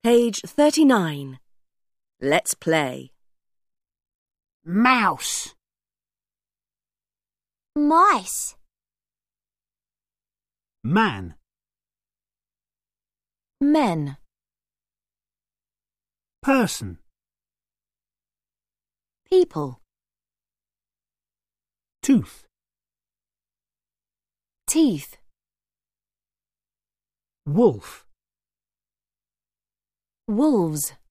Page 39. Let's play. Mouse. Mice. Man. Men. Person. People. Tooth. Teeth. Wolf. Wolves.